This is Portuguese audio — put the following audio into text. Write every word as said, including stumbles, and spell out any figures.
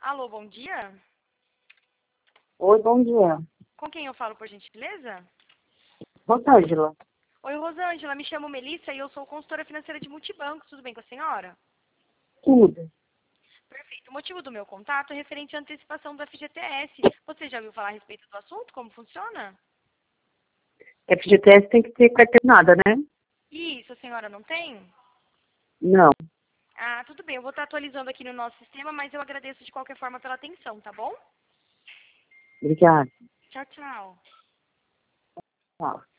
Alô, bom dia. Oi, bom dia. Com quem eu falo, por gentileza? Rosângela. Oi, Rosângela, me chamo Melissa e eu sou consultora financeira de multibancos. Tudo bem com a senhora? Tudo. Perfeito. O motivo do meu contato é referente à antecipação do F G T S. Você já ouviu falar a respeito do assunto? Como funciona? F G T S tem que ter carteirada, né? Isso, a senhora não tem? Não. Ah, tudo bem. Eu vou estar atualizando aqui no nosso sistema, mas eu agradeço de qualquer forma pela atenção, tá bom? Obrigada. Tchau, tchau. Tchau.